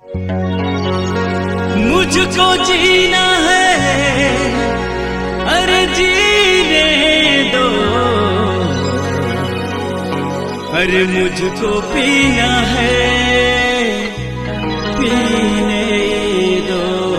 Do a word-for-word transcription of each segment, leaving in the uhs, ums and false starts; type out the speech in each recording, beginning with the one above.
मुझको जीना है, अरे जीने दो, अरे मुझको पीना है, पीने दो।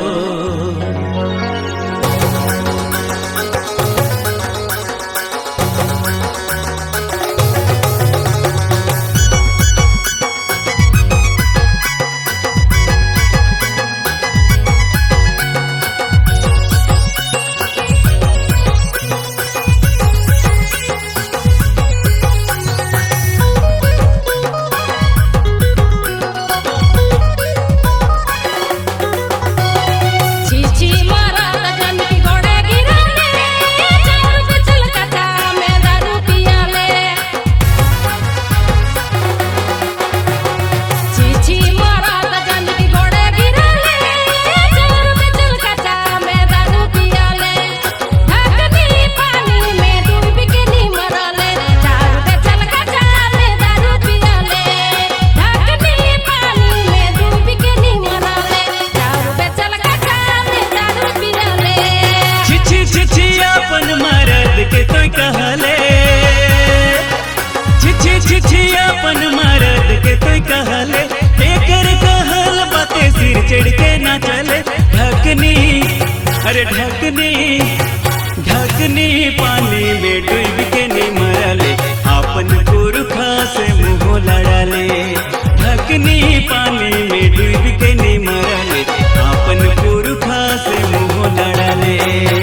अपन मरद के तो कहले एकर कहल बाते सिर चढ़ के ना चले। ढकनी अरे ढकनी ढकनी पानी में डूब के नहीं मरले, अपन पुरखा से मुँह लड़ाले। ढकनी पानी में डूब के नहीं मरले, अपन पुरखा से मुँह लड़ाले।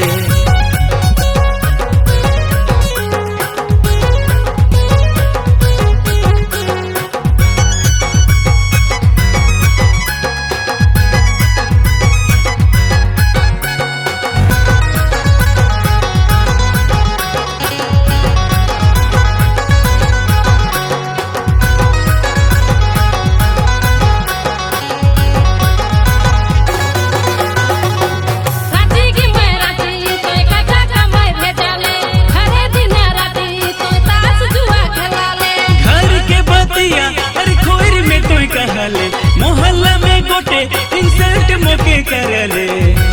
मोहल्ला में गोटे इंसल्ट मोके करले।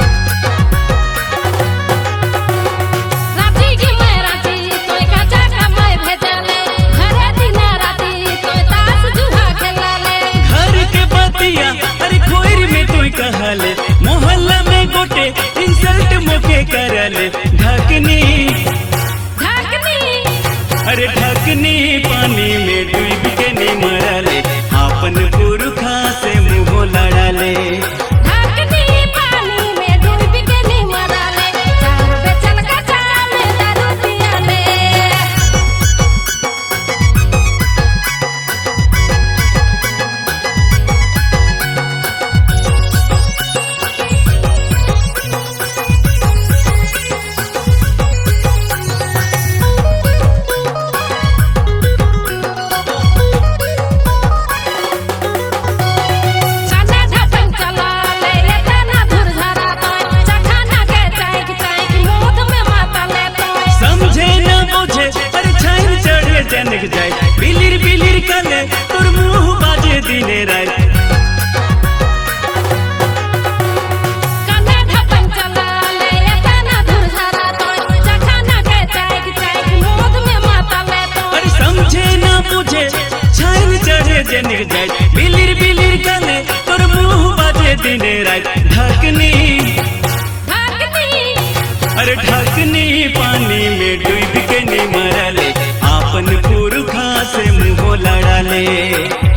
राती की मैं राती तोय काचा कमाए भेजले, घरे दिन राती तोय तास जुहा खेलाले। घर के बतिया अरे खोर में तोय कहले, मोहल्ला में गोटे इंसल्ट मोके करले। ढकनी ढकनी अरे ढकनी पानी में डूब के नहीं मरले, अपन पुरखा से मुँह लड़ाले। ढकनी पानी में डूब के नहीं मरले, चार बेचल का चाले दारू पियाले। जनक जाए बिलिर बिलिर कले तोर मुँह बाजे दिने रात। कन्ने ढपन चलाले एतना धुरधरा तोय, चखाना के चाय की चाय की मोद में माता ले तोय। अरे समझे ना बुझे छाइन चढ़े जनक जाए बिलिर बिलिर कले तोर मुँह बाजे दिने रात। ढकनी ढकनी अरे ढकनी पानी में डूब के नहीं मरले, अपन पुरखा से मुँह लड़ाले।